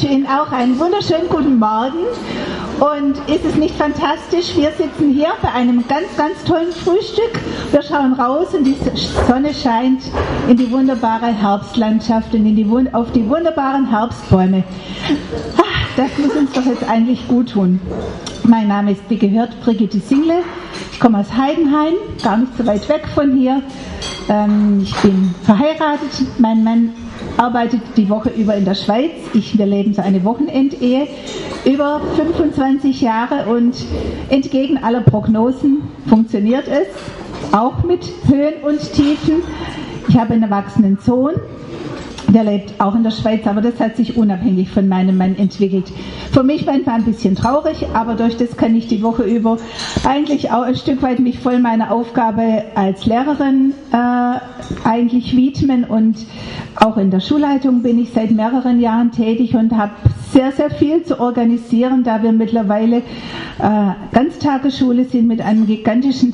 wünsche Ihnen auch einen wunderschönen guten Morgen. Und ist es nicht fantastisch? Wir sitzen hier bei einem ganz, ganz tollen Frühstück. Wir schauen raus und die Sonne scheint in die wunderbare Herbstlandschaft und auf die wunderbaren Herbstbäume. Das muss uns doch jetzt eigentlich gut tun. Mein Name ist, wie gehört, Brigitte Single. Ich komme aus Heidenheim, gar nicht so weit weg von hier. Ich bin verheiratet. Mein Mann arbeitet die Woche über in der Schweiz. Wir leben so eine Wochenendehe. Über 25 Jahre und entgegen aller Prognosen funktioniert es. Auch mit Höhen und Tiefen. Ich habe einen erwachsenen Sohn. Der lebt auch in der Schweiz, aber das hat sich unabhängig von meinem Mann entwickelt. Für mich manchmal ein bisschen traurig, aber durch das kann ich die Woche über eigentlich auch ein Stück weit mich voll meiner Aufgabe als Lehrerin eigentlich widmen. Und auch in der Schulleitung bin ich seit mehreren Jahren tätig und habe sehr, sehr viel zu organisieren, da wir mittlerweile Ganztagesschule sind mit einem gigantischen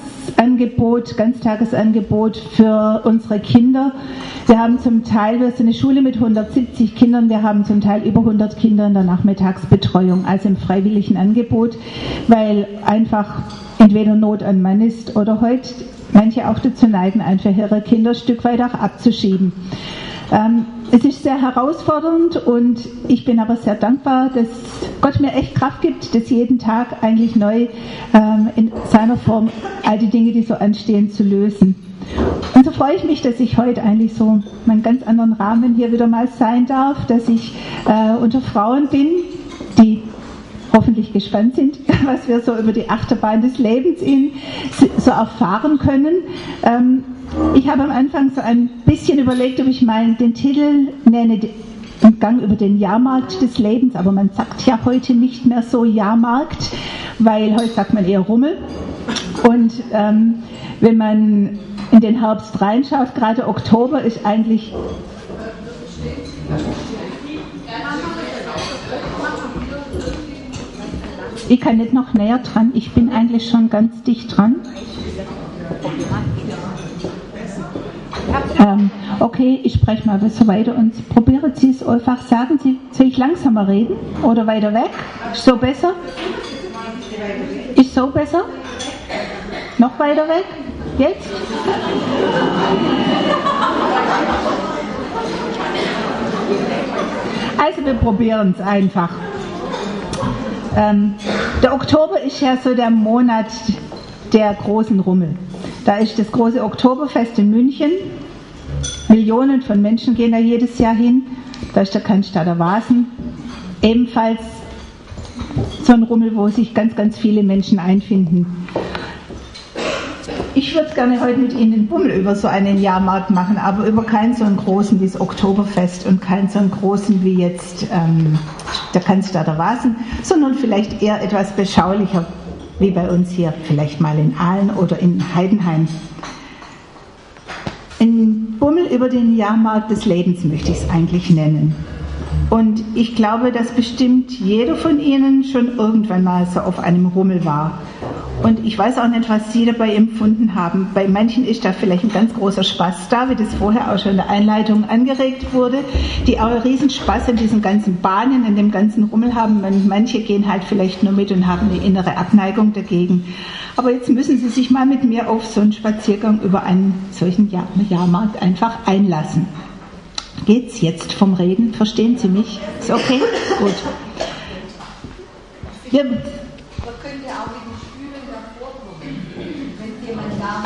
Ganztagesangebot für unsere Kinder. Wir sind eine Schule mit 170 Kindern, wir haben zum Teil über 100 Kinder in der Nachmittagsbetreuung, also im freiwilligen Angebot, weil einfach entweder Not an Mann ist oder heute manche auch dazu neigen, einfach ihre Kinder ein Stück weit auch abzuschieben. Es ist sehr herausfordernd und ich bin aber sehr dankbar, dass Gott mir echt Kraft gibt, das jeden Tag eigentlich neu in seiner Form all die Dinge, die so anstehen, zu lösen. Und so freue ich mich, dass ich heute eigentlich so in einem ganz anderen Rahmen hier wieder mal sein darf, dass ich unter Frauen bin, die hoffentlich gespannt sind, was wir so über die Achterbahn des Lebens so erfahren können. Ich habe am Anfang so ein bisschen überlegt, ob ich mal den Titel nenne, den Gang über den Jahrmarkt des Lebens, aber man sagt ja heute nicht mehr so Jahrmarkt, weil heute sagt man eher Rummel. Und wenn man in den Herbst reinschaut, gerade Oktober ist eigentlich... Ich kann nicht noch näher dran, ich bin eigentlich schon ganz dicht dran. Okay, ich spreche mal so weiter und probieren Sie es einfach. Sagen Sie, soll ich langsamer reden oder weiter weg? Ist so besser? Ist so besser? Noch weiter weg? Jetzt? Also wir probieren es einfach. Der Oktober ist ja so der Monat der großen Rummel. Da ist das große Oktoberfest in München. Millionen von Menschen gehen da jedes Jahr hin. Da ist der Cannstatter Wasen. Ebenfalls so ein Rummel, wo sich ganz, ganz viele Menschen einfinden. Ich würde gerne heute mit Ihnen den Bummel über so einen Jahrmarkt machen, aber über keinen so einen großen wie das Oktoberfest und keinen so einen großen wie jetzt der Cannstatter Wasen, sondern vielleicht eher etwas beschaulicher, wie bei uns hier, vielleicht mal in Aalen oder in Heidenheim. Ein Bummel über den Jahrmarkt des Lebens möchte ich es eigentlich nennen. Und ich glaube, dass bestimmt jeder von Ihnen schon irgendwann mal so auf einem Rummel war. Und ich weiß auch nicht, was Sie dabei empfunden haben. Bei manchen ist da vielleicht ein ganz großer Spaß da, wie das vorher auch schon in der Einleitung angeregt wurde, die auch einen riesen Spaß an diesen ganzen Bahnen, in dem ganzen Rummel haben. Und manche gehen halt vielleicht nur mit und haben eine innere Abneigung dagegen. Aber jetzt müssen Sie sich mal mit mir auf so einen Spaziergang über einen solchen Jahrmarkt einfach einlassen. Geht's jetzt vom Reden? Verstehen Sie mich? Ist okay? Gut. Wir können ja auch mit den Stühlen davor kommen, wenn jemand da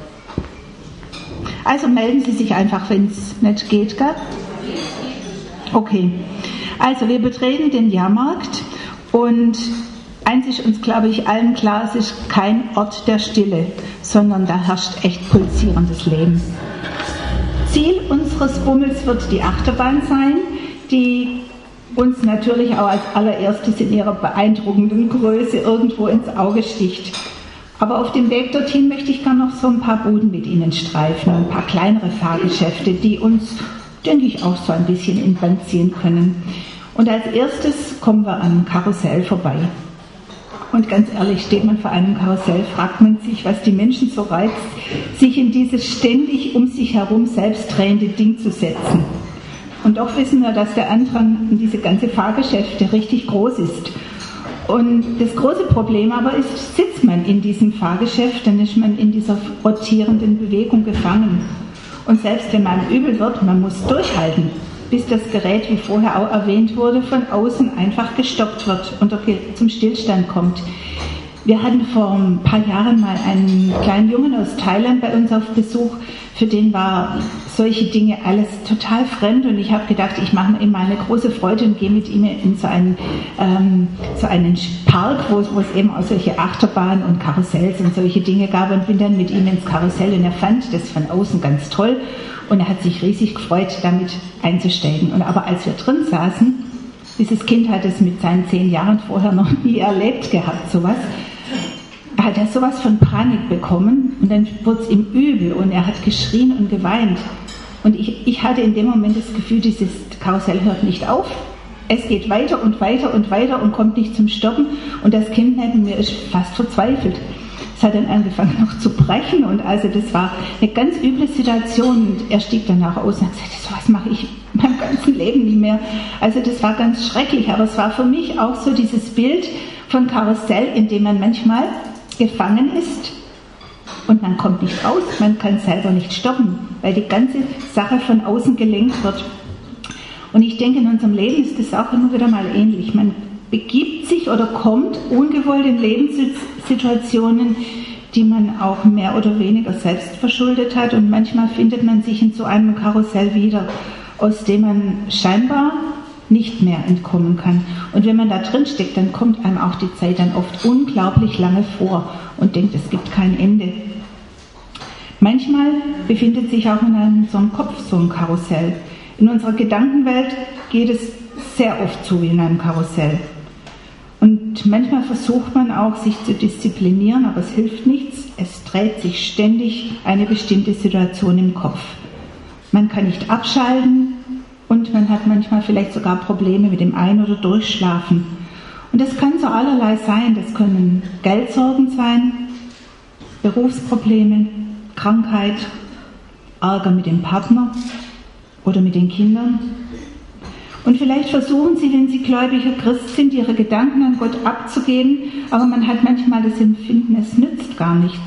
ist. Also melden Sie sich einfach, wenn es nicht geht, gell? Okay. Also wir betreten den Jahrmarkt und eins ist uns, glaube ich, allen klar, es ist kein Ort der Stille, sondern da herrscht echt pulsierendes Leben. Ziel unseres Bummels wird die Achterbahn sein, die uns natürlich auch als allererstes in ihrer beeindruckenden Größe irgendwo ins Auge sticht. Aber auf dem Weg dorthin möchte ich gerne noch so ein paar Buden mit Ihnen streifen, ein paar kleinere Fahrgeschäfte, die uns, denke ich, auch so ein bisschen in Band ziehen können. Und als erstes kommen wir an einem Karussell vorbei. Und ganz ehrlich, steht man vor einem Karussell, fragt man sich, was die Menschen so reizt, sich in dieses ständig um sich herum selbst drehende Ding zu setzen. Und doch wissen wir, dass der Andrang in diese ganze Fahrgeschäfte richtig groß ist. Und das große Problem aber ist, sitzt man in diesem Fahrgeschäft, dann ist man in dieser rotierenden Bewegung gefangen. Und selbst wenn man übel wird, man muss durchhalten, bis das Gerät, wie vorher auch erwähnt wurde, von außen einfach gestoppt wird und zum Stillstand kommt. Wir hatten vor ein paar Jahren mal einen kleinen Jungen aus Thailand bei uns auf Besuch, für den war solche Dinge alles total fremd und ich habe gedacht, ich mache mir immer eine große Freude und gehe mit ihm in so einen Park, wo es eben auch solche Achterbahnen und Karussells und solche Dinge gab und bin dann mit ihm ins Karussell und er fand das von außen ganz toll und er hat sich riesig gefreut, damit einzusteigen. Und aber als wir drin saßen, dieses Kind hat es mit seinen 10 Jahren vorher noch nie erlebt gehabt, sowas, hat er sowas von Panik bekommen und dann wurde es ihm übel und er hat geschrien und geweint. Und ich hatte in dem Moment das Gefühl, dieses Karussell hört nicht auf. Es geht weiter und weiter und weiter und kommt nicht zum Stoppen. Und das Kind neben mir ist fast verzweifelt. Es hat dann angefangen noch zu brechen und also das war eine ganz üble Situation. Und er stieg danach aus und hat gesagt, sowas mache ich mein ganzes Leben nie mehr. Also das war ganz schrecklich, aber es war für mich auch so dieses Bild von Karussell, in dem man manchmal gefangen ist und man kommt nicht raus, man kann selber nicht stoppen, weil die ganze Sache von außen gelenkt wird. Und ich denke, in unserem Leben ist es auch immer wieder mal ähnlich. Man begibt sich oder kommt ungewollt in Lebenssituationen, die man auch mehr oder weniger selbst verschuldet hat und manchmal findet man sich in so einem Karussell wieder, aus dem man scheinbar nicht mehr entkommen kann. Und wenn man da drin steckt, dann kommt einem auch die Zeit dann oft unglaublich lange vor und denkt, es gibt kein Ende. Manchmal befindet sich auch in unserem Kopf so ein Karussell. In unserer Gedankenwelt geht es sehr oft so wie in einem Karussell. Und manchmal versucht man auch, sich zu disziplinieren, aber es hilft nichts. Es dreht sich ständig eine bestimmte Situation im Kopf. Man kann nicht abschalten, und man hat manchmal vielleicht sogar Probleme mit dem Ein- oder Durchschlafen. Und das kann so allerlei sein. Das können Geldsorgen sein, Berufsprobleme, Krankheit, Ärger mit dem Partner oder mit den Kindern. Und vielleicht versuchen Sie, wenn Sie gläubiger Christ sind, Ihre Gedanken an Gott abzugeben, aber man hat manchmal das Empfinden, es nützt gar nichts.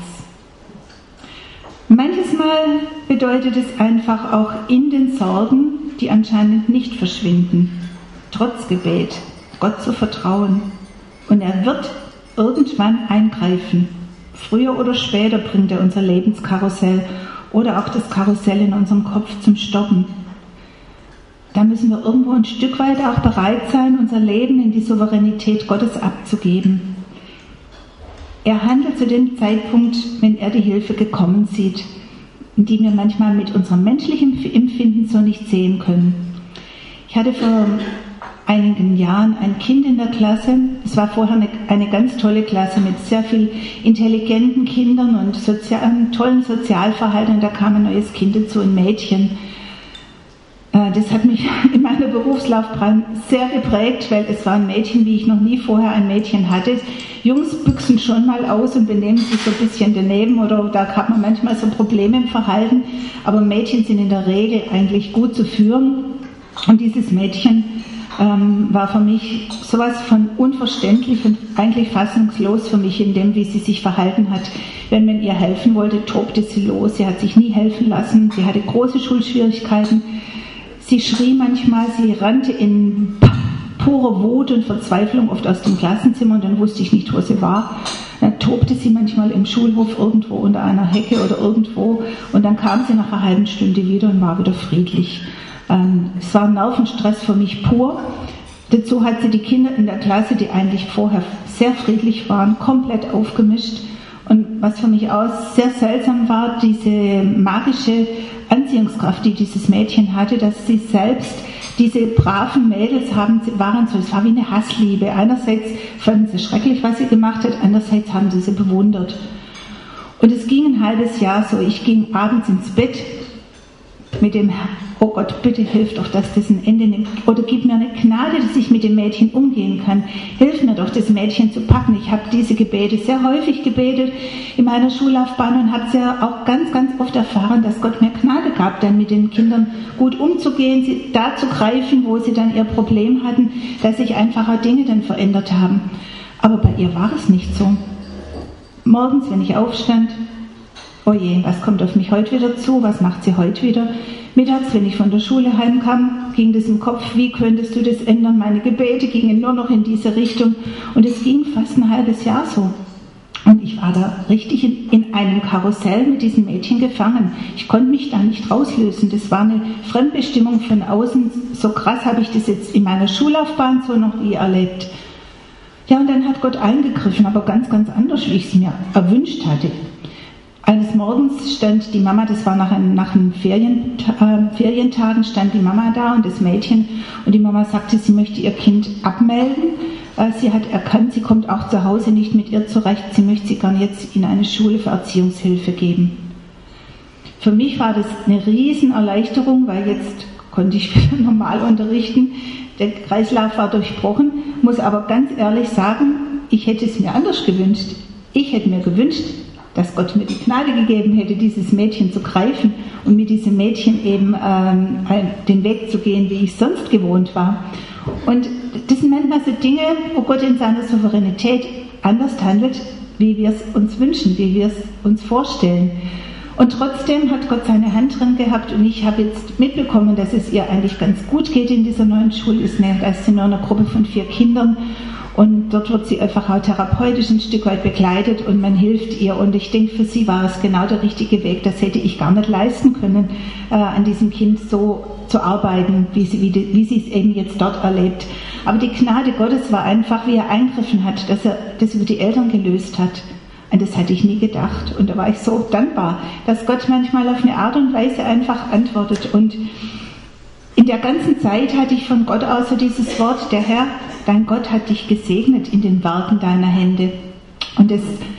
Manches Mal bedeutet es einfach auch in den Sorgen, die anscheinend nicht verschwinden, trotz Gebet, Gott zu vertrauen. Und er wird irgendwann eingreifen. Früher oder später bringt er unser Lebenskarussell oder auch das Karussell in unserem Kopf zum Stoppen. Da müssen wir irgendwo ein Stück weit auch bereit sein, unser Leben in die Souveränität Gottes abzugeben. Er handelt zu dem Zeitpunkt, wenn er die Hilfe gekommen sieht, die wir manchmal mit unserem menschlichen Empfinden so nicht sehen können. Ich hatte vor einigen Jahren ein Kind in der Klasse. Es war vorher eine ganz tolle Klasse mit sehr viel intelligenten Kindern und einem tollen Sozialverhalten. Und da kam ein neues Kind dazu, ein Mädchen. Das hat mich in meiner Berufslaufbahn sehr geprägt, weil es war ein Mädchen, wie ich noch nie vorher ein Mädchen hatte. Jungs büchsen schon mal aus und benehmen sich so ein bisschen daneben oder da hat man manchmal so Probleme im Verhalten, aber Mädchen sind in der Regel eigentlich gut zu führen. Und dieses Mädchen war für mich sowas von unverständlich und eigentlich fassungslos für mich in dem, wie sie sich verhalten hat. Wenn man ihr helfen wollte, tobte sie los. Sie hat sich nie helfen lassen. Sie hatte große Schulschwierigkeiten. Sie schrie manchmal, sie rannte in pure Wut und Verzweiflung oft aus dem Klassenzimmer und dann wusste ich nicht, wo sie war. Dann tobte sie manchmal im Schulhof irgendwo unter einer Hecke oder irgendwo und dann kam sie nach einer halben Stunde wieder und war wieder friedlich. Es war Nervenstress für mich pur. Dazu hat sie die Kinder in der Klasse, die eigentlich vorher sehr friedlich waren, komplett aufgemischt. Und was für mich auch sehr seltsam war, diese magische Anziehungskraft, die dieses Mädchen hatte, dass sie selbst, diese braven Mädels waren so, es war wie eine Hassliebe. Einerseits fanden sie schrecklich, was sie gemacht hat, andererseits haben sie bewundert. Und es ging ein halbes Jahr so. Ich ging abends ins Bett mit dem oh Gott, bitte hilf doch, dass das ein Ende nimmt. Oder gib mir eine Gnade, dass ich mit dem Mädchen umgehen kann. Hilf mir doch, das Mädchen zu packen. Ich habe diese Gebete sehr häufig gebetet in meiner Schullaufbahn und habe sehr auch ganz, ganz oft erfahren, dass Gott mir Gnade gab, dann mit den Kindern gut umzugehen, sie da zu greifen, wo sie dann ihr Problem hatten, dass sich einfach auch Dinge dann verändert haben. Aber bei ihr war es nicht so. Morgens, wenn ich aufstand, oh je, was kommt auf mich heute wieder zu? Was macht sie heute wieder? Mittags, wenn ich von der Schule heimkam, ging das im Kopf, wie könntest du das ändern? Meine Gebete gingen nur noch in diese Richtung. Und es ging fast ein halbes Jahr so. Und ich war da richtig in einem Karussell mit diesem Mädchen gefangen. Ich konnte mich da nicht rauslösen. Das war eine Fremdbestimmung von außen. So krass habe ich das jetzt in meiner Schullaufbahn so noch nie erlebt. Ja, und dann hat Gott eingegriffen, aber ganz, ganz anders, wie ich es mir erwünscht hatte. Eines Morgens stand die Mama, das war nach den Ferientagen, stand die Mama da und das Mädchen. Und die Mama sagte, sie möchte ihr Kind abmelden. Sie hat erkannt, sie kommt auch zu Hause nicht mit ihr zurecht. Sie möchte sie gerne jetzt in eine Schule für Erziehungshilfe geben. Für mich war das eine Riesenerleichterung, weil jetzt konnte ich wieder normal unterrichten. Der Kreislauf war durchbrochen, muss aber ganz ehrlich sagen, ich hätte es mir anders gewünscht. Ich hätte mir gewünscht, dass Gott mir die Gnade gegeben hätte, dieses Mädchen zu greifen und mit diesem Mädchen eben den Weg zu gehen, wie ich sonst gewohnt war. Und das sind manchmal so Dinge, wo Gott in seiner Souveränität anders handelt, wie wir es uns wünschen, wie wir es uns vorstellen. Und trotzdem hat Gott seine Hand drin gehabt und ich habe jetzt mitbekommen, dass es ihr eigentlich ganz gut geht in dieser neuen Schule. Da ist sie nur in einer Gruppe von 4 Kindern und dort wird sie einfach auch therapeutisch ein Stück weit begleitet und man hilft ihr. Und ich denke, für sie war es genau der richtige Weg. Das hätte ich gar nicht leisten können, an diesem Kind so zu arbeiten, wie sie es eben jetzt dort erlebt. Aber die Gnade Gottes war einfach, wie er eingegriffen hat, dass er das über die Eltern gelöst hat. Und das hatte ich nie gedacht. Und da war ich so dankbar, dass Gott manchmal auf eine Art und Weise einfach antwortet. Und in der ganzen Zeit hatte ich von Gott aus so dieses Wort, der Herr, dein Gott hat dich gesegnet in den Werken deiner Hände. Und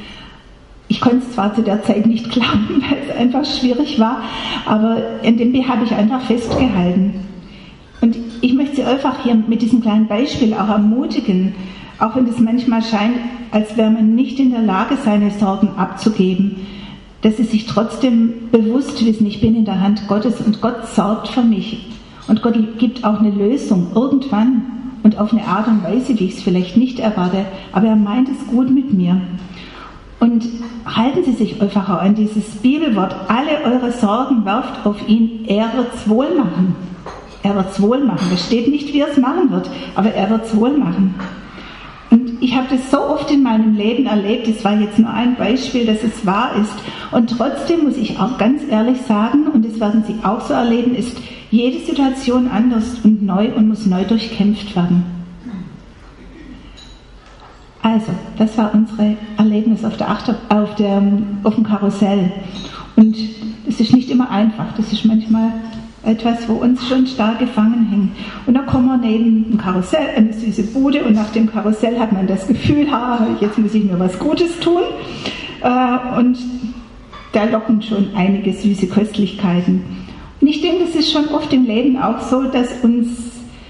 ich konnte es zwar zu der Zeit nicht glauben, weil es einfach schwierig war, aber in dem habe ich einfach festgehalten. Und ich möchte Sie einfach hier mit diesem kleinen Beispiel auch ermutigen, auch wenn es manchmal scheint, als wäre man nicht in der Lage, seine Sorgen abzugeben, dass Sie sich trotzdem bewusst wissen, ich bin in der Hand Gottes und Gott sorgt für mich. Und Gott gibt auch eine Lösung irgendwann und auf eine Art und Weise, wie ich es vielleicht nicht erwarte, aber er meint es gut mit mir. Und halten Sie sich einfach auch an dieses Bibelwort, alle eure Sorgen werft auf ihn, er wird es wohl machen. Er wird es wohl machen. Es steht nicht, wie er es machen wird, aber er wird es wohl machen. Und ich habe das so oft in meinem Leben erlebt, es war jetzt nur ein Beispiel, dass es wahr ist. Und trotzdem muss ich auch ganz ehrlich sagen, und das werden Sie auch so erleben, ist jede Situation anders und neu und muss neu durchkämpft werden. Also, das war unser Erlebnis auf dem Karussell. Und es ist nicht immer einfach, das ist manchmal etwas, wo uns schon stark gefangen hängt. Und da kommen wir neben dem Karussell, eine süße Bude, und nach dem Karussell hat man das Gefühl, jetzt muss ich mir was Gutes tun. Und da locken schon einige süße Köstlichkeiten. Und ich denke, es ist schon oft im Leben auch so, dass uns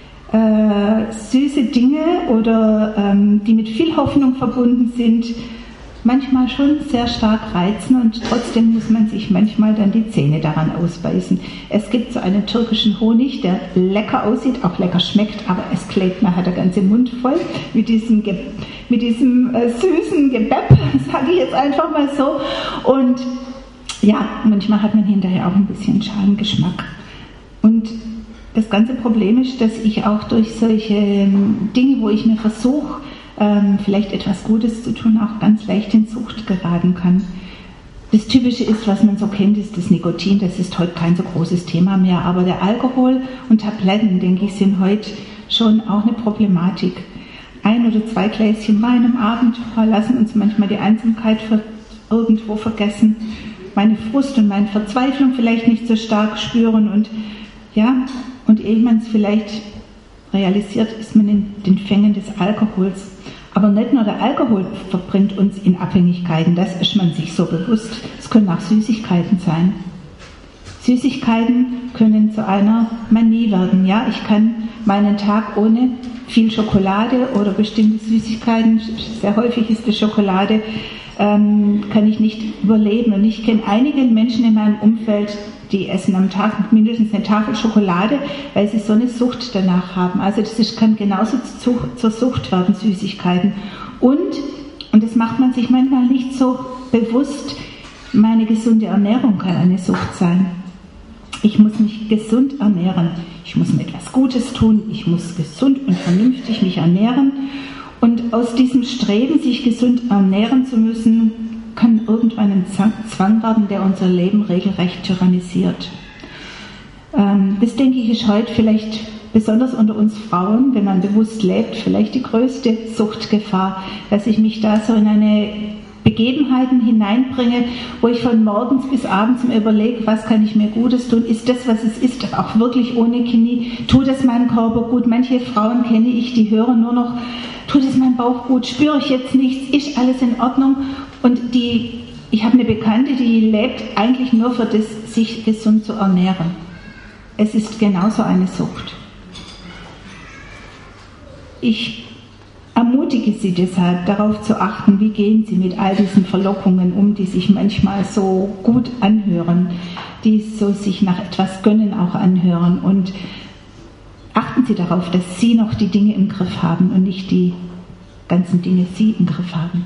süße Dinge oder die mit viel Hoffnung verbunden sind, manchmal schon sehr stark reizen und trotzdem muss man sich manchmal dann die Zähne daran ausbeißen. Es gibt so einen türkischen Honig, der lecker aussieht, auch lecker schmeckt, aber es klebt nachher der ganze Mund voll mit diesem süßen Gebäck, sage ich jetzt einfach mal so. Und ja, manchmal hat man hinterher auch ein bisschen Schadengeschmack. Und das ganze Problem ist, dass ich auch durch solche Dinge, wo ich mir versuche, vielleicht etwas Gutes zu tun, auch ganz leicht in Sucht geraten kann. Das Typische ist, was man so kennt, ist das Nikotin. Das ist heute kein so großes Thema mehr, aber der Alkohol und Tabletten, denke ich, sind heute schon auch eine Problematik. 1 oder 2 Gläschen Wein am Abend lassen uns manchmal die Einsamkeit irgendwo vergessen, meine Frust und meine Verzweiflung vielleicht nicht so stark spüren und ehe man es vielleicht realisiert, ist man in den Fängen des Alkohols. Aber nicht nur der Alkohol verbringt uns in Abhängigkeiten, das ist man sich so bewusst. Es können auch Süßigkeiten sein. Süßigkeiten können zu einer Manie werden. Ja, ich kann meinen Tag ohne viel Schokolade oder bestimmte Süßigkeiten, sehr häufig ist es Schokolade, kann ich nicht überleben. Und ich kenne einige Menschen in meinem Umfeld, die essen am Tag mindestens eine Tafel Schokolade, weil sie so eine Sucht danach haben. Also das kann genauso zur Sucht werden, Süßigkeiten. Und das macht man sich manchmal nicht so bewusst, meine gesunde Ernährung kann eine Sucht sein. Ich muss mich gesund ernähren. Ich muss mir etwas Gutes tun. Ich muss gesund und vernünftig mich ernähren. Und aus diesem Streben, sich gesund ernähren zu müssen, kann irgendwann ein Zwang werden, der unser Leben regelrecht tyrannisiert. Das, denke ich, ist heute vielleicht besonders unter uns Frauen, wenn man bewusst lebt, vielleicht die größte Suchtgefahr, dass ich mich da so in eine Begebenheiten hineinbringe, wo ich von morgens bis abends mir überlege, was kann ich mir Gutes tun? Ist das, was es ist, auch wirklich ohne Chemie? Tut es meinem Körper gut? Manche Frauen kenne ich, die hören nur noch, tut es meinem Bauch gut? Spüre ich jetzt nichts? Ist alles in Ordnung? Und ich habe eine Bekannte, die lebt eigentlich nur für das, sich gesund zu ernähren. Es ist genauso eine Sucht. Ich ermutige Sie deshalb, darauf zu achten, wie gehen Sie mit all diesen Verlockungen um, die sich manchmal so gut anhören, die so sich nach etwas gönnen auch anhören. Und achten Sie darauf, dass Sie noch die Dinge im Griff haben und nicht die ganzen Dinge Sie im Griff haben.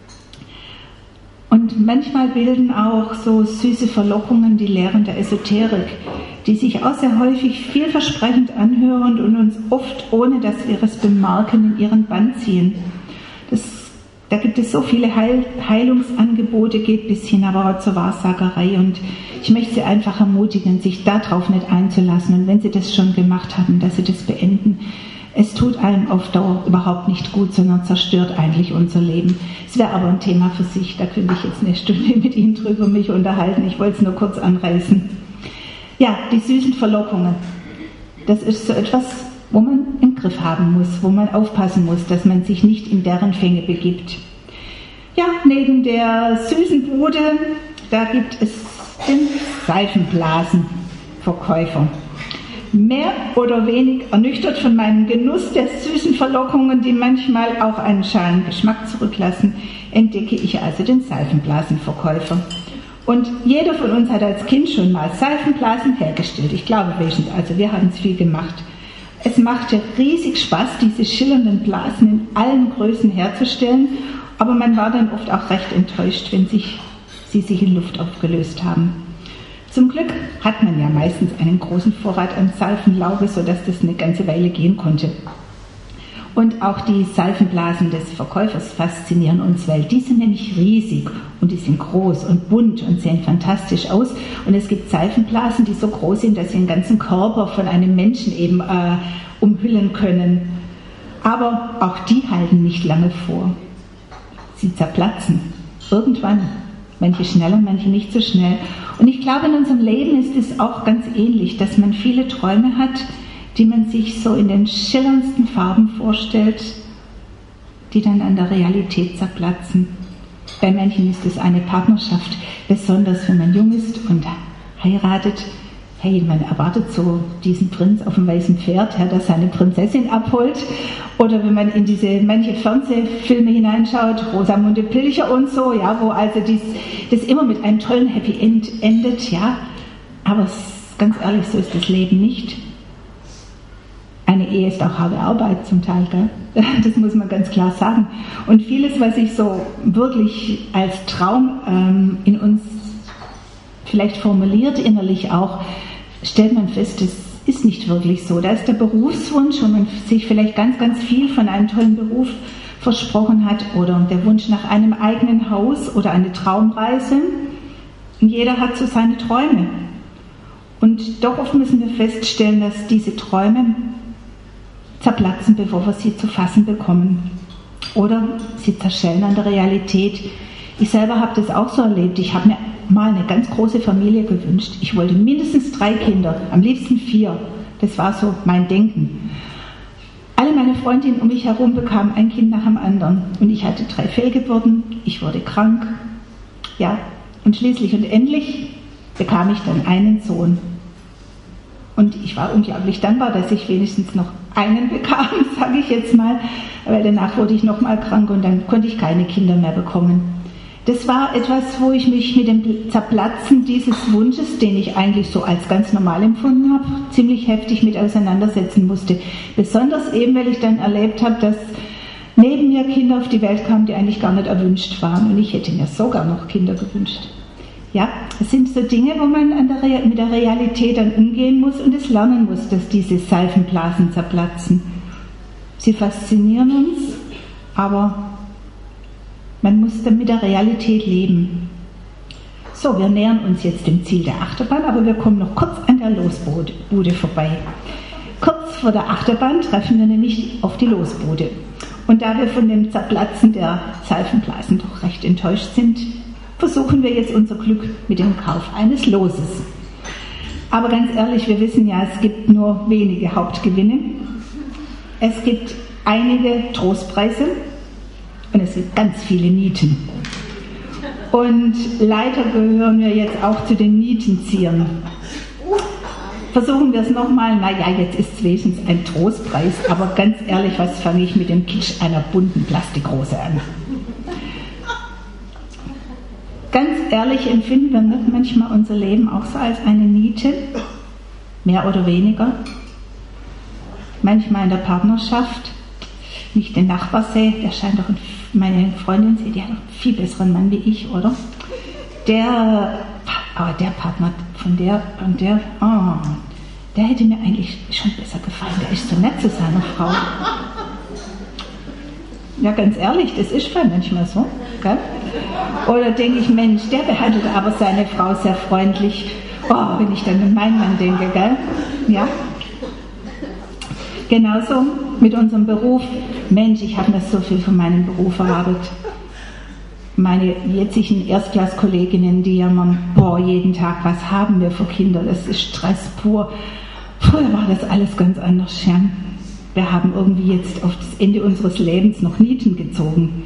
Und manchmal bilden auch so süße Verlockungen die Lehren der Esoterik, die sich auch sehr häufig vielversprechend anhören und uns oft, ohne dass wir es bemerken, in ihren Bann ziehen. Da gibt es so viele Heilungsangebote, geht bis hin aber auch zur Wahrsagerei. Und ich möchte Sie einfach ermutigen, sich darauf nicht einzulassen. Und wenn Sie das schon gemacht haben, dass Sie das beenden. Es tut einem auf Dauer überhaupt nicht gut, sondern zerstört eigentlich unser Leben. Es wäre aber ein Thema für sich, da könnte ich jetzt eine Stunde mit Ihnen drüber mich unterhalten. Ich wollte es nur kurz anreißen. Ja, die süßen Verlockungen. Das ist so etwas, wo man im Griff haben muss, wo man aufpassen muss, dass man sich nicht in deren Fänge begibt. Ja, neben der süßen Bude, da gibt es den Seifenblasenverkäufer. Mehr oder wenig ernüchtert von meinem Genuss der süßen Verlockungen, die manchmal auch einen schalen Geschmack zurücklassen, entdecke ich also den Seifenblasenverkäufer. Und jeder von uns hat als Kind schon mal Seifenblasen hergestellt. Ich glaube wenigstens, also wir haben es viel gemacht. Es machte riesig Spaß, diese schillernden Blasen in allen Größen herzustellen, aber man war dann oft auch recht enttäuscht, wenn sie sich in Luft aufgelöst haben. Zum Glück hat man ja meistens einen großen Vorrat an Seifenlaube, sodass das eine ganze Weile gehen konnte. Und auch die Seifenblasen des Verkäufers faszinieren uns, weil die sind nämlich riesig und die sind groß und bunt und sehen fantastisch aus. Und es gibt Seifenblasen, die so groß sind, dass sie den ganzen Körper von einem Menschen eben umhüllen können. Aber auch die halten nicht lange vor. Sie zerplatzen. Irgendwann. Manche schneller, manche nicht so schnell. Und ich glaube, in unserem Leben ist es auch ganz ähnlich, dass man viele Träume hat, die man sich so in den schillerndsten Farben vorstellt, die dann an der Realität zerplatzen. Bei manchen ist es eine Partnerschaft, besonders wenn man jung ist und heiratet. Hey, man erwartet so diesen Prinz auf dem weißen Pferd, der seine Prinzessin abholt. Oder wenn man in diese manche Fernsehfilme hineinschaut, Rosamunde Pilcher und so, ja, wo also das immer mit einem tollen Happy End endet, ja. Aber ganz ehrlich, so ist das Leben nicht. Eine Ehe ist auch harte Arbeit zum Teil, gell? Das muss man ganz klar sagen. Und vieles, was sich so wirklich als Traum in uns vielleicht formuliert, innerlich auch, stellt man fest, das ist nicht wirklich so. Da ist der Berufswunsch, wo man sich vielleicht ganz, ganz viel von einem tollen Beruf versprochen hat oder der Wunsch nach einem eigenen Haus oder eine Traumreise. Und jeder hat so seine Träume. Und doch oft müssen wir feststellen, dass diese Träume zerplatzen, bevor wir sie zu fassen bekommen. Oder sie zerschellen an der Realität. Ich selber habe das auch so erlebt. Ich habe mir mal eine ganz große Familie gewünscht. Ich wollte mindestens 3 Kinder, am liebsten 4. Das war so mein Denken. Alle meine Freundinnen um mich herum bekamen ein Kind nach dem anderen. Und ich hatte 3 Fehlgeburten, ich wurde krank. Ja, und schließlich und endlich bekam ich dann einen Sohn. Und ich war unglaublich dankbar, dass ich wenigstens noch einen bekam, sage ich jetzt mal, weil danach wurde ich nochmal krank und dann konnte ich keine Kinder mehr bekommen. Das war etwas, wo ich mich mit dem Zerplatzen dieses Wunsches, den ich eigentlich so als ganz normal empfunden habe, ziemlich heftig mit auseinandersetzen musste. Besonders eben, weil ich dann erlebt habe, dass neben mir Kinder auf die Welt kamen, die eigentlich gar nicht erwünscht waren. Und ich hätte mir sogar noch Kinder gewünscht. Ja, es sind so Dinge, wo man mit der Realität dann umgehen muss und es lernen muss, dass diese Seifenblasen zerplatzen. Sie faszinieren uns, aber man muss dann mit der Realität leben. So, wir nähern uns jetzt dem Ziel der Achterbahn, aber wir kommen noch kurz an der Losbude vorbei. Kurz vor der Achterbahn treffen wir nämlich auf die Losbude. Und da wir von dem Zerplatzen der Seifenblasen doch recht enttäuscht sind, versuchen wir jetzt unser Glück mit dem Kauf eines Loses. Aber ganz ehrlich, wir wissen ja, es gibt nur wenige Hauptgewinne. Es gibt einige Trostpreise und es gibt ganz viele Nieten. Und leider gehören wir jetzt auch zu den Nietenziehern. Versuchen wir es nochmal, naja, jetzt ist es wenigstens ein Trostpreis, aber ganz ehrlich, was fange ich mit dem Kitsch einer bunten Plastikrose an? Ganz ehrlich empfinden wir nicht manchmal unser Leben auch so als eine Niete, mehr oder weniger. Manchmal in der Partnerschaft, nicht den Nachbar sehe, der scheint doch, meine Freundin sehe, die hat doch einen viel besseren Mann wie ich, oder? Aber der Partner von der und der, der hätte mir eigentlich schon besser gefallen, der ist so nett zu seiner Frau. Ja, ganz ehrlich, das ist schon manchmal so, gell? Oder denke ich, Mensch, der behandelt aber seine Frau sehr freundlich. Oh, wenn ich dann an meinen Mann denke, gell? Ja. Genauso mit unserem Beruf. Mensch, ich habe mir so viel von meinem Beruf erwartet. Meine jetzigen Erstklasskolleginnen, die jammern, jeden Tag, was haben wir für Kinder? Das ist Stress pur. Früher war das alles ganz anders, ja. Wir haben irgendwie jetzt auf das Ende unseres Lebens noch Nieten gezogen.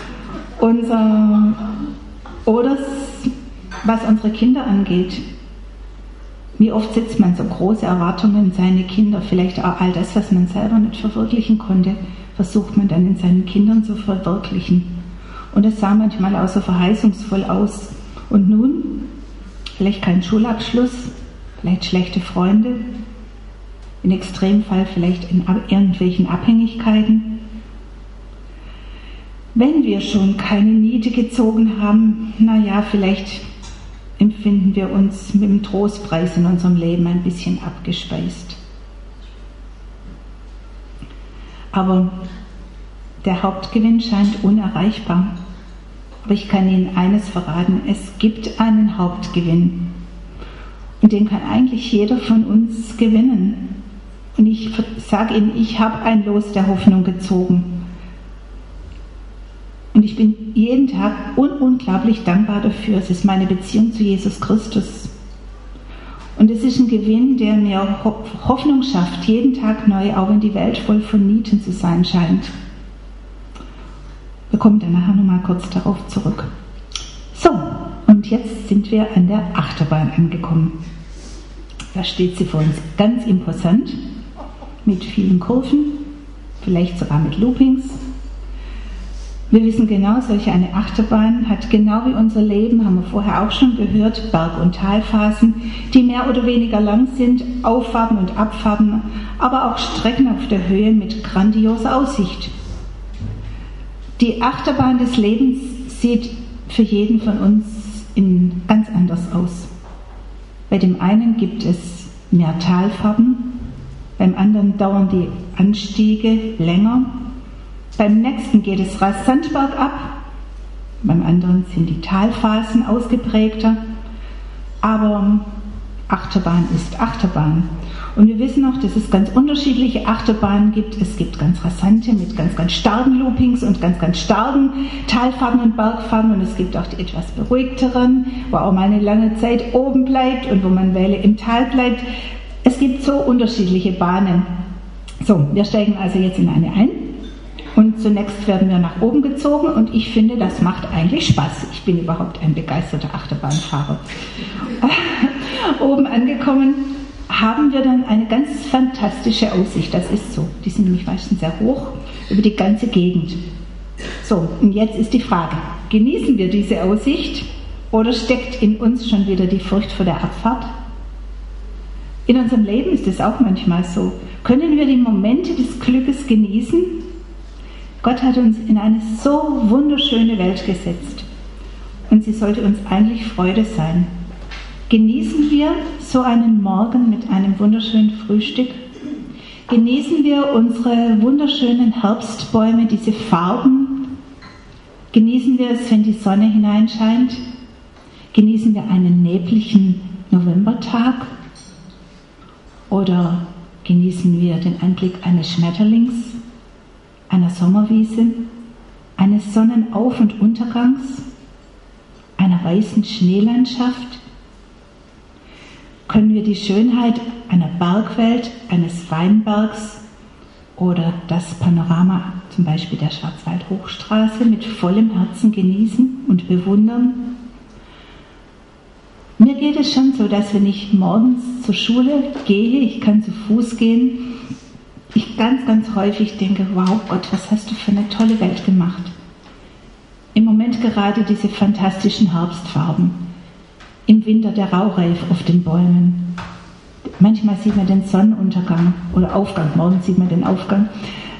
Oder was unsere Kinder angeht. Wie oft setzt man so große Erwartungen in seine Kinder, vielleicht auch all das, was man selber nicht verwirklichen konnte, versucht man dann in seinen Kindern zu verwirklichen. Und es sah manchmal auch so verheißungsvoll aus. Und nun, vielleicht kein Schulabschluss, vielleicht schlechte Freunde, im Extremfall vielleicht in irgendwelchen Abhängigkeiten. Wenn wir schon keine Niete gezogen haben, naja, vielleicht empfinden wir uns mit dem Trostpreis in unserem Leben ein bisschen abgespeist. Aber der Hauptgewinn scheint unerreichbar. Aber ich kann Ihnen eines verraten, es gibt einen Hauptgewinn. Und den kann eigentlich jeder von uns gewinnen. Und ich sage Ihnen, ich habe ein Los der Hoffnung gezogen. Und ich bin jeden Tag unglaublich dankbar dafür. Es ist meine Beziehung zu Jesus Christus. Und es ist ein Gewinn, der mir Hoffnung schafft, jeden Tag neu, auch wenn die Welt voll von Nieten zu sein scheint. Wir kommen dann nachher nochmal kurz darauf zurück. So, und jetzt sind wir an der Achterbahn angekommen. Da steht sie vor uns ganz imposant, mit vielen Kurven, vielleicht sogar mit Loopings. Wir wissen genau, solch eine Achterbahn hat genau wie unser Leben, haben wir vorher auch schon gehört, Berg- und Talphasen, die mehr oder weniger lang sind, Auffahrten und Abfahrten, aber auch Strecken auf der Höhe mit grandioser Aussicht. Die Achterbahn des Lebens sieht für jeden von uns ganz anders aus. Bei dem einen gibt es mehr Talfahrten, beim anderen dauern die Anstiege länger, beim nächsten geht es rasant bergab, beim anderen sind die Talphasen ausgeprägter, aber Achterbahn ist Achterbahn. Und wir wissen auch, dass es ganz unterschiedliche Achterbahnen gibt. Es gibt ganz rasante mit ganz, ganz starken Loopings und ganz, ganz starken Talfahrten und Bergfahrten. Und es gibt auch die etwas beruhigteren, wo auch mal eine lange Zeit oben bleibt und wo man Weile im Tal bleibt. Es gibt so unterschiedliche Bahnen. So, wir steigen also jetzt in eine ein. Und zunächst werden wir nach oben gezogen und ich finde, das macht eigentlich Spaß. Ich bin überhaupt ein begeisterter Achterbahnfahrer. Oben angekommen haben wir dann eine ganz fantastische Aussicht. Das ist so. Die sind nämlich meistens sehr hoch über die ganze Gegend. So, und jetzt ist die Frage, genießen wir diese Aussicht oder steckt in uns schon wieder die Furcht vor der Abfahrt? In unserem Leben ist es auch manchmal so. Können wir die Momente des Glückes genießen? Gott hat uns in eine so wunderschöne Welt gesetzt und sie sollte uns eigentlich Freude sein. Genießen wir so einen Morgen mit einem wunderschönen Frühstück? Genießen wir unsere wunderschönen Herbstbäume, diese Farben? Genießen wir es, wenn die Sonne hineinscheint? Genießen wir einen nebligen Novembertag? Oder genießen wir den Anblick eines Schmetterlings, einer Sommerwiese, eines Sonnenauf- und Untergangs, einer weißen Schneelandschaft? Können wir die Schönheit einer Bergwelt, eines Weinbergs oder das Panorama zum Beispiel der Schwarzwald-Hochstraße mit vollem Herzen genießen und bewundern? Mir geht es schon so, dass wenn ich morgens zur Schule gehe, ich kann zu Fuß gehen, ich ganz, ganz häufig denke, wow Gott, was hast du für eine tolle Welt gemacht. Im Moment gerade diese fantastischen Herbstfarben. Im Winter der Raureif auf den Bäumen. Manchmal sieht man den Sonnenuntergang oder Aufgang, morgen sieht man den Aufgang.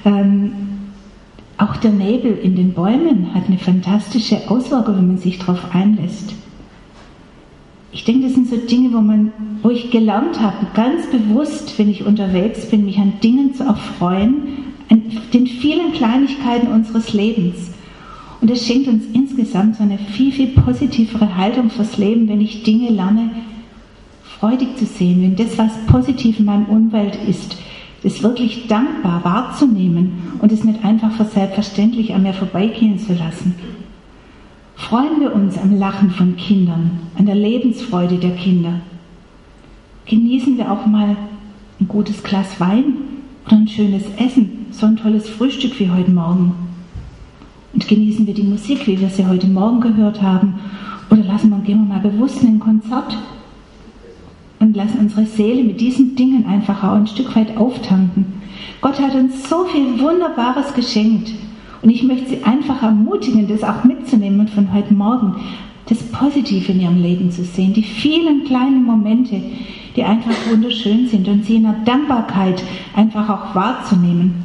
Auch der Nebel in den Bäumen hat eine fantastische Auswirkung, wenn man sich darauf einlässt. Ich denke, das sind so Dinge, wo ich gelernt habe, ganz bewusst, wenn ich unterwegs bin, mich an Dingen zu erfreuen, an den vielen Kleinigkeiten unseres Lebens. Und es schenkt uns insgesamt so eine viel, viel positivere Haltung fürs Leben, wenn ich Dinge lerne, freudig zu sehen, wenn das, was positiv in meinem Umfeld ist, das wirklich dankbar wahrzunehmen und es nicht einfach für selbstverständlich an mir vorbeigehen zu lassen. Freuen wir uns am Lachen von Kindern, an der Lebensfreude der Kinder. Genießen wir auch mal ein gutes Glas Wein oder ein schönes Essen, so ein tolles Frühstück wie heute Morgen. Und genießen wir die Musik, wie wir sie heute Morgen gehört haben, oder gehen wir mal bewusst in ein Konzert und lassen unsere Seele mit diesen Dingen einfach auch ein Stück weit auftanken. Gott hat uns so viel Wunderbares geschenkt und ich möchte Sie einfach ermutigen, das auch mitzunehmen und von heute Morgen das Positive in Ihrem Leben zu sehen, die vielen kleinen Momente, die einfach wunderschön sind und sie in der Dankbarkeit einfach auch wahrzunehmen.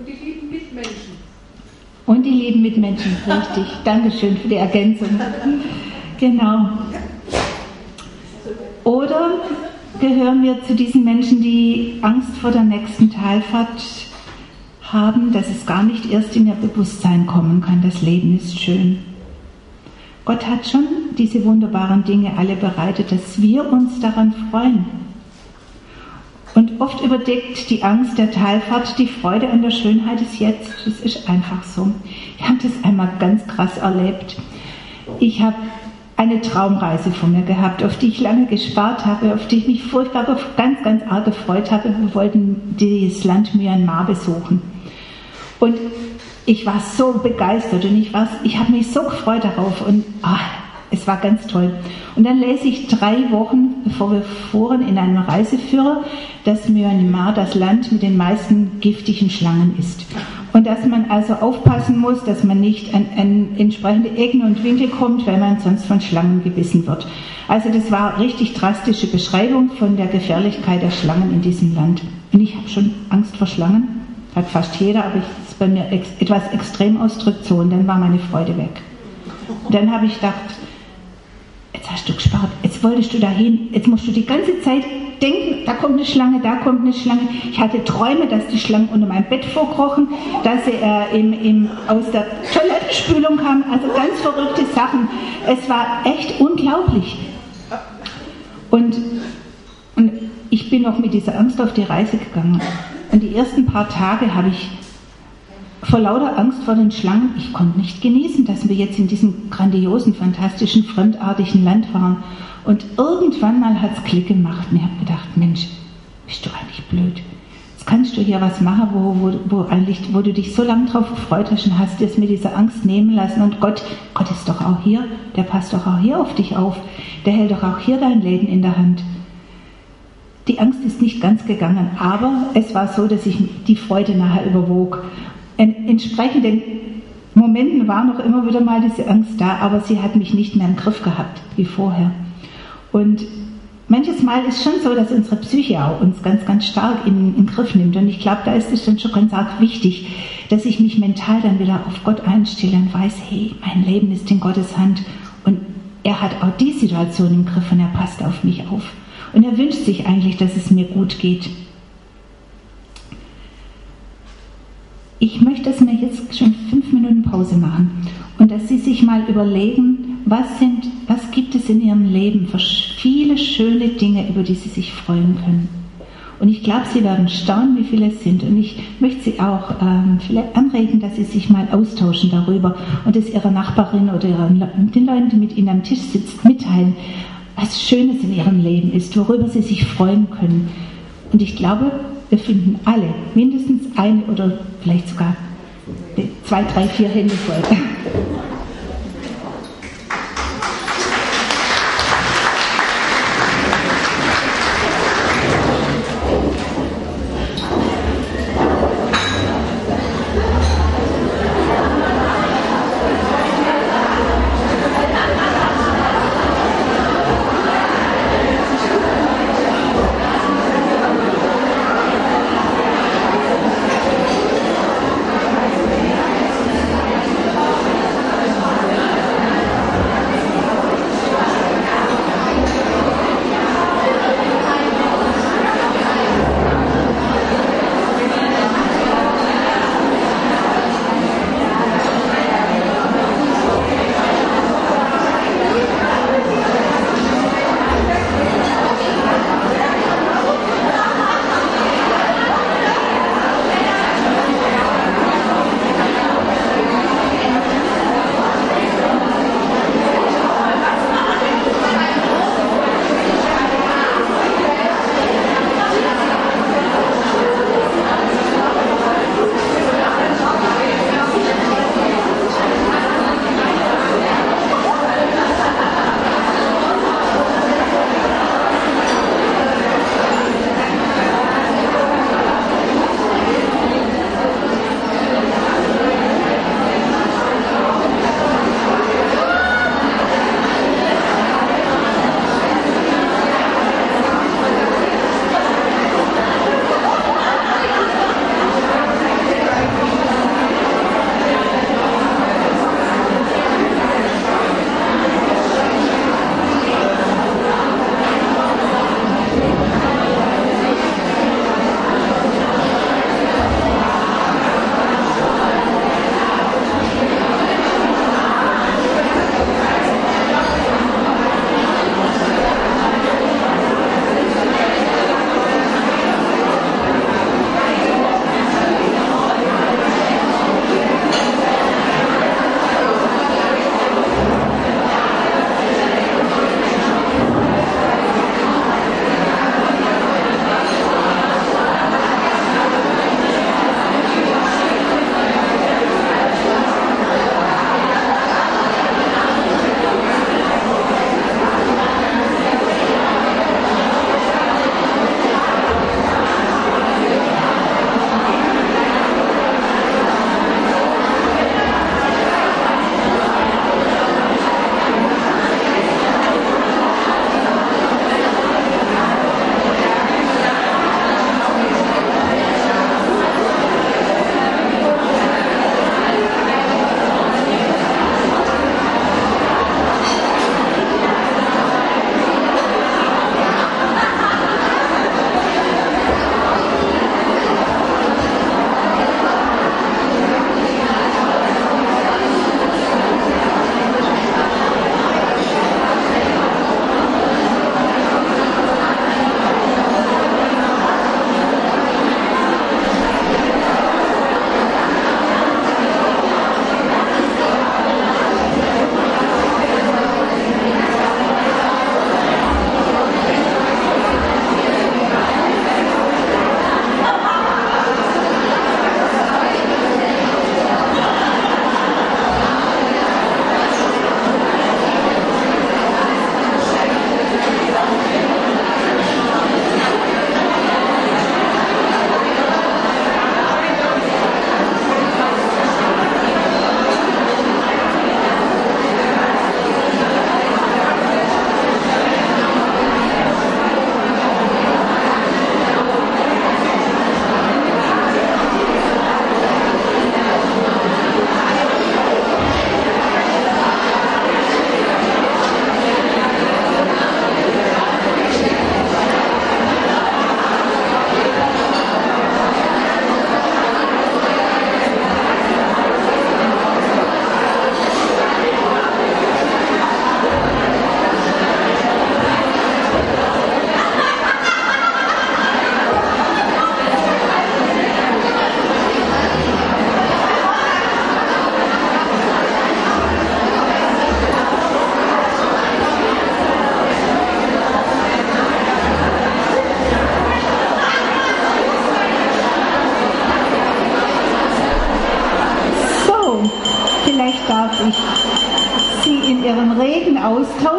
Und die lieben Mitmenschen, richtig. Dankeschön für die Ergänzung. Genau. Oder gehören wir zu diesen Menschen, die Angst vor der nächsten Talfahrt haben, dass es gar nicht erst in ihr Bewusstsein kommen kann, das Leben ist schön. Gott hat schon diese wunderbaren Dinge alle bereitet, dass wir uns daran freuen. Und oft überdeckt die Angst der Talfahrt die Freude an der Schönheit des Jetzt. Das ist einfach so. Ich habe das einmal ganz krass erlebt. Ich habe eine Traumreise vor mir gehabt, auf die ich lange gespart habe, auf die ich mich furchtbar ganz, ganz arg gefreut habe. Wir wollten das Land Myanmar besuchen. Und ich war so begeistert und ich habe mich so gefreut darauf und es war ganz toll. Und dann lese ich 3 Wochen, bevor wir fuhren, in einem Reiseführer, dass Myanmar das Land mit den meisten giftigen Schlangen ist. Und dass man also aufpassen muss, dass man nicht an entsprechende Ecken und Winkel kommt, weil man sonst von Schlangen gebissen wird. Also das war richtig drastische Beschreibung von der Gefährlichkeit der Schlangen in diesem Land. Und ich habe schon Angst vor Schlangen, hat fast jeder, aber es ist bei mir etwas extrem ausdrückt so und dann war meine Freude weg. Und dann habe ich gedacht, jetzt hast du gespart, jetzt wolltest du dahin, jetzt musst du die ganze Zeit denken, da kommt eine Schlange, da kommt eine Schlange. Ich hatte Träume, dass die Schlangen unter meinem Bett vorkrochen, dass sie aus der Toilettenspülung kamen, also ganz verrückte Sachen. Es war echt unglaublich. Und ich bin auch mit dieser Angst auf die Reise gegangen. Und die ersten paar Tage habe ich vor lauter Angst vor den Schlangen, ich konnte nicht genießen, dass wir jetzt in diesem grandiosen, fantastischen, fremdartigen Land waren. Und irgendwann mal hat es Klick gemacht und ich habe gedacht, Mensch, bist du eigentlich blöd? Jetzt kannst du hier was machen, wo du dich so lange drauf gefreut hast und hast dir es mit dieser Angst nehmen lassen. Und Gott ist doch auch hier, der passt doch auch hier auf dich auf, der hält doch auch hier dein Leben in der Hand. Die Angst ist nicht ganz gegangen, aber es war so, dass ich die Freude nachher überwog. In entsprechenden Momenten war noch immer wieder mal diese Angst da, aber sie hat mich nicht mehr im Griff gehabt wie vorher. Und manches Mal ist schon so, dass unsere Psyche auch uns ganz, ganz stark in den Griff nimmt. Und ich glaube, da ist es dann schon ganz arg wichtig, dass ich mich mental dann wieder auf Gott einstelle und weiß, hey, mein Leben ist in Gottes Hand und er hat auch die Situation im Griff und er passt auf mich auf. Und er wünscht sich eigentlich, dass es mir gut geht. Ich möchte, dass wir jetzt schon 5 Minuten Pause machen und dass Sie sich mal überlegen, was gibt es in Ihrem Leben für viele schöne Dinge, über die Sie sich freuen können. Und ich glaube, Sie werden staunen, wie viele es sind. Und ich möchte Sie auch vielleicht anregen, dass Sie sich mal austauschen darüber und es Ihrer Nachbarin oder den Leuten, die mit Ihnen am Tisch sitzen, mitteilen, was Schönes in Ihrem Leben ist, worüber Sie sich freuen können. Und ich glaube, wir finden alle mindestens eine oder vielleicht sogar 2, 3, 4 Hände voll.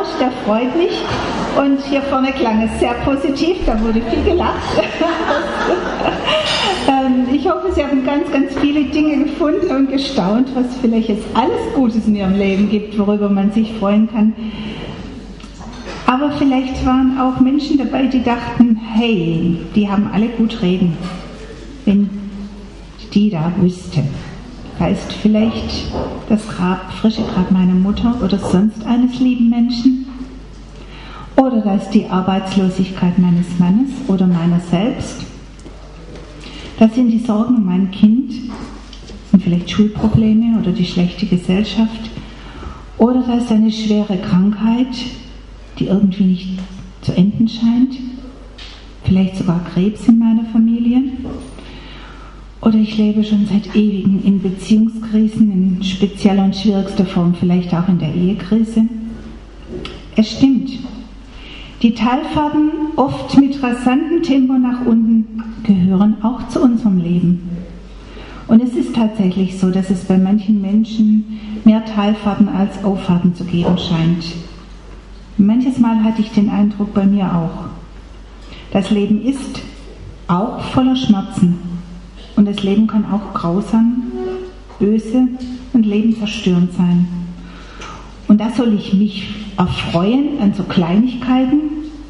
der freut mich. Und hier vorne klang es sehr positiv, da wurde viel gelacht. Ich hoffe, Sie haben ganz, ganz viele Dinge gefunden und gestaunt, was vielleicht jetzt alles Gutes in Ihrem Leben gibt, worüber man sich freuen kann. Aber vielleicht waren auch Menschen dabei, die dachten, hey, die haben alle gut reden. Wenn die da wüsste. Heißt vielleicht das frische Grab meiner Mutter oder sonst eines lieben Menschen. Oder da ist die Arbeitslosigkeit meines Mannes oder meiner selbst. Das sind die Sorgen um mein Kind, das sind vielleicht Schulprobleme oder die schlechte Gesellschaft. Oder da ist eine schwere Krankheit, die irgendwie nicht zu enden scheint. Vielleicht sogar Krebs in meiner Familie. Oder ich lebe schon seit Ewigen in Beziehungskrisen, in spezieller und schwierigster Form, vielleicht auch in der Ehekrise. Es stimmt. Die Talfahrten, oft mit rasantem Tempo nach unten, gehören auch zu unserem Leben. Und es ist tatsächlich so, dass es bei manchen Menschen mehr Talfahrten als Auffahrten zu geben scheint. Manches Mal hatte ich den Eindruck bei mir auch. Das Leben ist auch voller Schmerzen. Und das Leben kann auch grausam, böse und lebenszerstörend sein. Und da soll ich mich erfreuen an so Kleinigkeiten?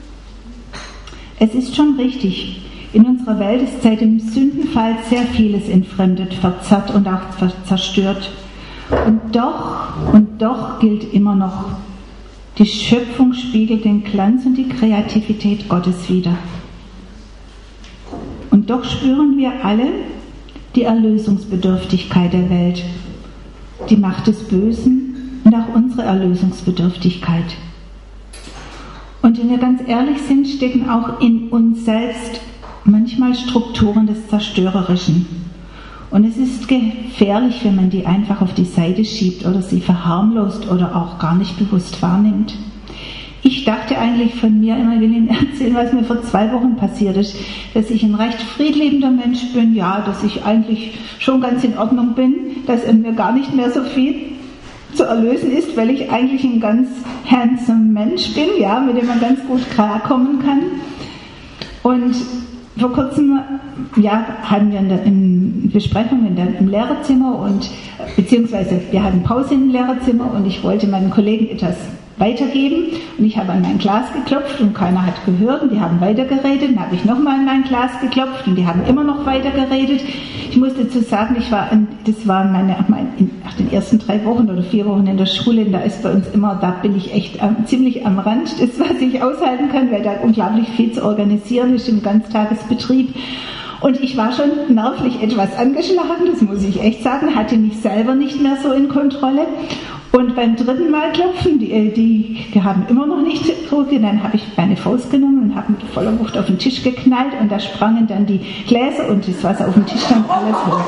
Es ist schon richtig, in unserer Welt ist seit dem Sündenfall sehr vieles entfremdet, verzerrt und auch zerstört. Und doch gilt immer noch, die Schöpfung spiegelt den Glanz und die Kreativität Gottes wider. Und doch spüren wir alle die Erlösungsbedürftigkeit der Welt, die Macht des Bösen und auch unsere Erlösungsbedürftigkeit. Und wenn wir ganz ehrlich sind, stecken auch in uns selbst manchmal Strukturen des Zerstörerischen. Und es ist gefährlich, wenn man die einfach auf die Seite schiebt oder sie verharmlost oder auch gar nicht bewusst wahrnimmt. Ich dachte eigentlich von mir, immer will Ihnen erzählen, was mir vor 2 Wochen passiert ist, dass ich ein recht friedliebender Mensch bin, ja, dass ich eigentlich schon ganz in Ordnung bin, dass in mir gar nicht mehr so viel zu erlösen ist, weil ich eigentlich ein ganz handsome Mensch bin, ja, mit dem man ganz gut klarkommen kann. Und vor kurzem hatten wir eine Besprechung im Lehrerzimmer beziehungsweise wir hatten Pause im Lehrerzimmer und ich wollte meinen Kollegen etwas weitergeben und ich habe an mein Glas geklopft und keiner hat gehört und die haben weitergeredet. Dann habe ich nochmal an mein Glas geklopft und die haben immer noch weitergeredet. Ich muss dazu sagen, das war nach den ersten 3 Wochen oder 4 Wochen in der Schule, da ist bei uns immer, da bin ich echt ziemlich am Rand, das was ich aushalten kann, weil da unglaublich viel zu organisieren ist im Ganztagesbetrieb. Und ich war schon nervlich etwas angeschlagen, das muss ich echt sagen, hatte mich selber nicht mehr so in Kontrolle. Und beim 3. Mal klopfen, die haben immer noch nicht zurückgegeben. Dann habe ich meine Faust genommen und habe mit voller Wucht auf den Tisch geknallt und da sprangen dann die Gläser und das Wasser auf dem Tisch stand alles hoch.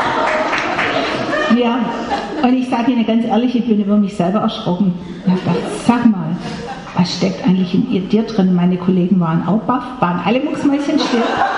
Ja, und ich sage Ihnen ganz ehrlich, ich bin über mich selber erschrocken. Ich habe gedacht, sag mal, was steckt eigentlich in dir drin? Meine Kollegen waren auch baff, waren alle mucksmäuschenstill.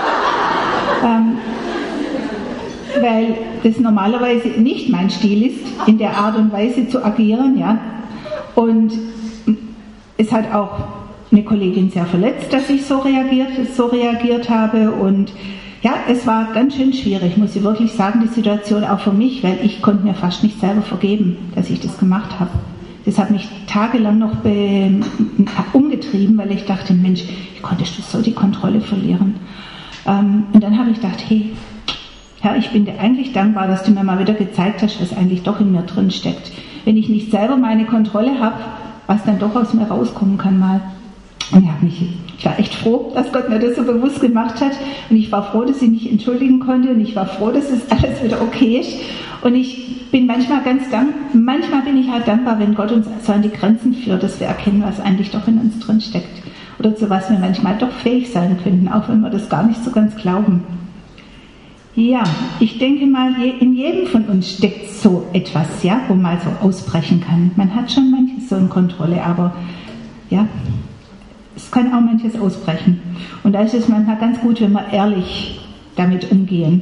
Weil das normalerweise nicht mein Stil ist, in der Art und Weise zu agieren, ja. Und es hat auch eine Kollegin sehr verletzt, dass ich so reagiert habe. Und ja, es war ganz schön schwierig, muss ich wirklich sagen, die Situation auch für mich, weil ich konnte mir fast nicht selber vergeben, dass ich das gemacht habe. Das hat mich tagelang noch umgetrieben, weil ich dachte, Mensch, wie konntest du so die Kontrolle verlieren? Und dann habe ich gedacht, hey, Herr, ich bin dir eigentlich dankbar, dass du mir mal wieder gezeigt hast, was eigentlich doch in mir drin steckt. Wenn ich nicht selber meine Kontrolle habe, was dann doch aus mir rauskommen kann mal. Und ich war echt froh, dass Gott mir das so bewusst gemacht hat. Und ich war froh, dass ich mich entschuldigen konnte. Und ich war froh, dass es alles wieder okay ist. Und ich bin manchmal bin ich halt dankbar, wenn Gott uns so an die Grenzen führt, dass wir erkennen, was eigentlich doch in uns drin steckt. Oder zu was wir manchmal doch fähig sein könnten, auch wenn wir das gar nicht so ganz glauben. Ja, ich denke mal, in jedem von uns steckt so etwas, ja, wo mal so ausbrechen kann. Man hat schon manches so in Kontrolle, aber ja, es kann auch manches ausbrechen. Und da ist es manchmal ganz gut, wenn wir ehrlich damit umgehen.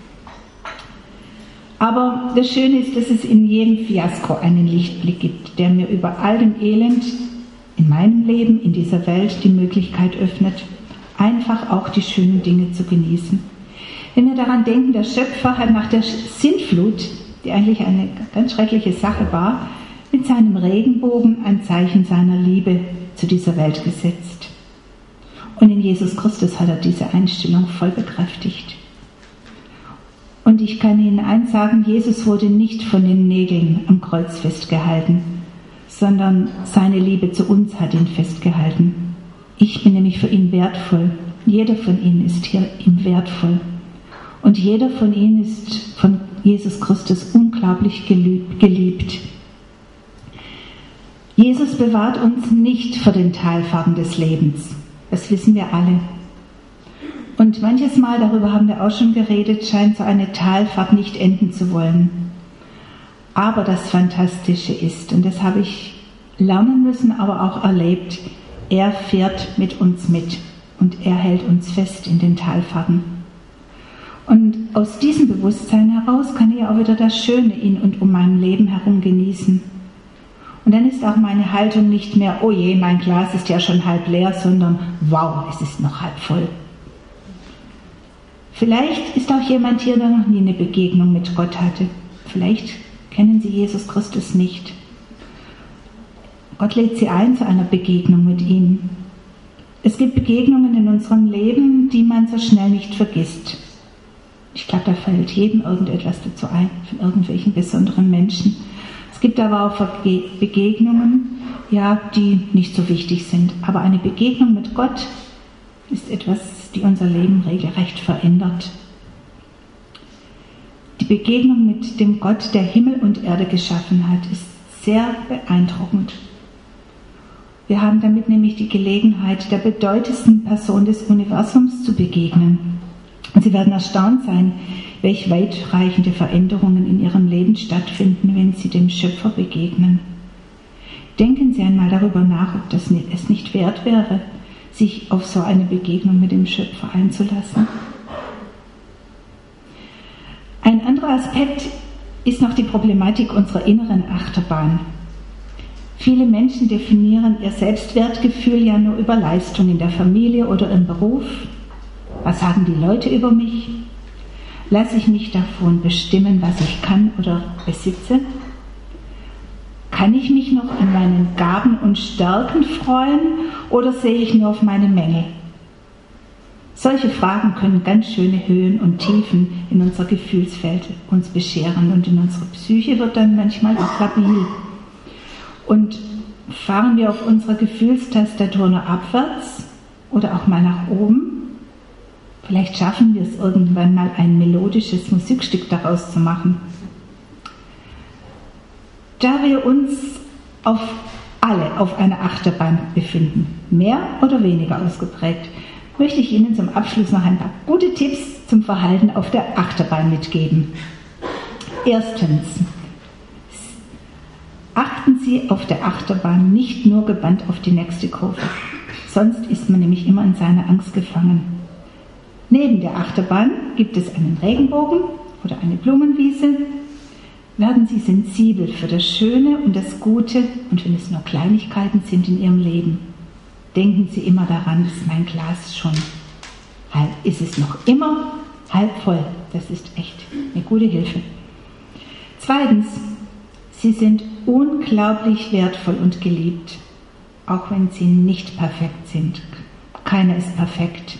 Aber das Schöne ist, dass es in jedem Fiasko einen Lichtblick gibt, der mir über all dem Elend in meinem Leben, in dieser Welt die Möglichkeit öffnet, einfach auch die schönen Dinge zu genießen. Wenn wir daran denken, der Schöpfer hat nach der Sintflut, die eigentlich eine ganz schreckliche Sache war, mit seinem Regenbogen ein Zeichen seiner Liebe zu dieser Welt gesetzt. Und in Jesus Christus hat er diese Einstellung voll bekräftigt. Und ich kann Ihnen eins sagen, Jesus wurde nicht von den Nägeln am Kreuz festgehalten, sondern seine Liebe zu uns hat ihn festgehalten. Ich bin nämlich für ihn wertvoll. Jeder von Ihnen ist hier ihm wertvoll. Und jeder von Ihnen ist von Jesus Christus unglaublich geliebt. Jesus bewahrt uns nicht vor den Talfahrten des Lebens. Das wissen wir alle. Und manches Mal, darüber haben wir auch schon geredet, scheint so eine Talfahrt nicht enden zu wollen. Aber das Fantastische ist, und das habe ich lernen müssen, aber auch erlebt, er fährt mit uns mit und er hält uns fest in den Talfahrten. Und aus diesem Bewusstsein heraus kann ich auch wieder das Schöne in und um mein Leben herum genießen. Und dann ist auch meine Haltung nicht mehr, oh je, mein Glas ist ja schon halb leer, sondern wow, es ist noch halb voll. Vielleicht ist auch jemand hier, der noch nie eine Begegnung mit Gott hatte. Vielleicht kennen Sie Jesus Christus nicht. Gott lädt Sie ein zu einer Begegnung mit ihm. Es gibt Begegnungen in unserem Leben, die man so schnell nicht vergisst. Ich glaube, da fällt jedem irgendetwas dazu ein, von irgendwelchen besonderen Menschen. Es gibt aber auch Begegnungen, ja, die nicht so wichtig sind. Aber eine Begegnung mit Gott ist etwas, die unser Leben regelrecht verändert. Die Begegnung mit dem Gott, der Himmel und Erde geschaffen hat, ist sehr beeindruckend. Wir haben damit nämlich die Gelegenheit, der bedeutendsten Person des Universums zu begegnen. Und Sie werden erstaunt sein, welch weitreichende Veränderungen in Ihrem Leben stattfinden, wenn Sie dem Schöpfer begegnen. Denken Sie einmal darüber nach, ob es nicht wert wäre, sich auf so eine Begegnung mit dem Schöpfer einzulassen. Ein anderer Aspekt ist noch die Problematik unserer inneren Achterbahn. Viele Menschen definieren ihr Selbstwertgefühl ja nur über Leistung in der Familie oder im Beruf. Was sagen die Leute über mich? Lasse ich mich davon bestimmen, was ich kann oder besitze? Kann ich mich noch an meinen Gaben und Stärken freuen oder sehe ich nur auf meine Mängel? Solche Fragen können ganz schöne Höhen und Tiefen in unser Gefühlsfeld uns bescheren und in unserer Psyche wird dann manchmal auch labil. Und fahren wir auf unserer Gefühlstastatur nur abwärts oder auch mal nach oben? Vielleicht schaffen wir es irgendwann mal, ein melodisches Musikstück daraus zu machen. Da wir uns alle auf einer Achterbahn befinden, mehr oder weniger ausgeprägt, möchte ich Ihnen zum Abschluss noch ein paar gute Tipps zum Verhalten auf der Achterbahn mitgeben. Erstens, achten Sie auf der Achterbahn nicht nur gebannt auf die nächste Kurve, sonst ist man nämlich immer in seiner Angst gefangen. Neben der Achterbahn gibt es einen Regenbogen oder eine Blumenwiese. Werden Sie sensibel für das Schöne und das Gute und wenn es nur Kleinigkeiten sind in Ihrem Leben. Denken Sie immer daran, ist mein Glas schon halb, ist es noch immer halb voll. Das ist echt eine gute Hilfe. Zweitens, Sie sind unglaublich wertvoll und geliebt, auch wenn Sie nicht perfekt sind. Keiner ist perfekt.